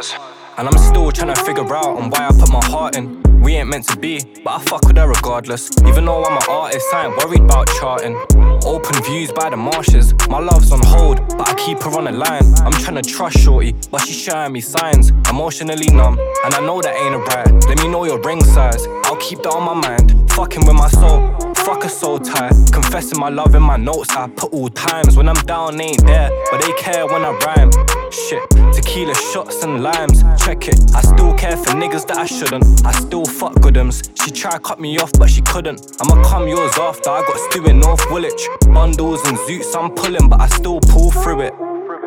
Pause. And I'm still trying to figure out on why I put my heart in. We ain't meant to be, but I fuck with her regardless. Even though I'm an artist, I ain't worried about charting. Open views by the marshes, my love's on hold, but I keep her on the line. I'm trying to trust shorty, but she's showing me signs. Emotionally numb, and I know that ain't right. Let me know your ring size, I'll keep that on my mind. Fucking with my soul, fuck her so tight. Confessing my love in my notes, I put all times. When I'm down, they ain't there, but they care when I rhyme. Shit, tequila shots and limes, check it. I still care for niggas that I shouldn't. I still fuck Goodums. She tried cut me off, but she couldn't. I'ma come yours after. I got Stu in North Woolwich. Bundles and zoots I'm pulling, but I still pull through it.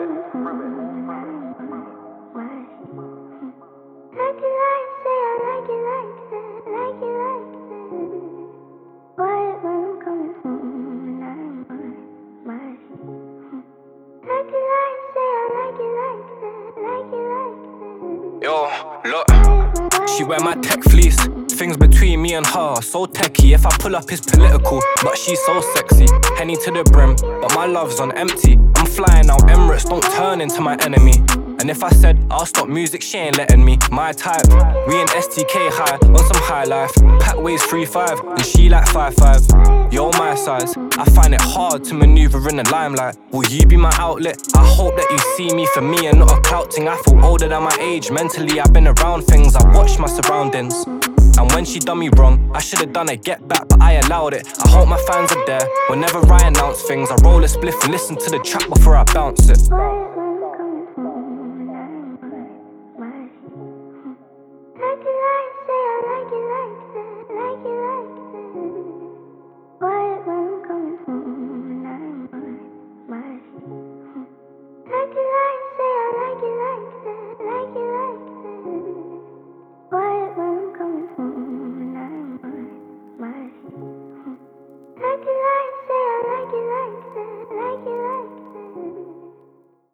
Yo, look, she wear my tech fleece. Things between me and her, so techie. If I pull up, it's political, but she's so sexy. Henny to the brim, but my love's on empty. I'm flying out Emirates, don't turn into my enemy. And if I said I'll stop music, she ain't letting me. My type, we in STK high, on some high life. Pat weighs 3'5", and she like 5'5". Yo, my size, I find it hard to maneuver in the limelight. Will you be my outlet? I hope that you see me for me and not a clout ting. I feel older than my age, mentally I've been around things. I watched my surroundings. And when she done me wrong, I should've done a get back, but I allowed it. I hope my fans are there whenever I announce things. I roll a spliff and listen to the track before I bounce it.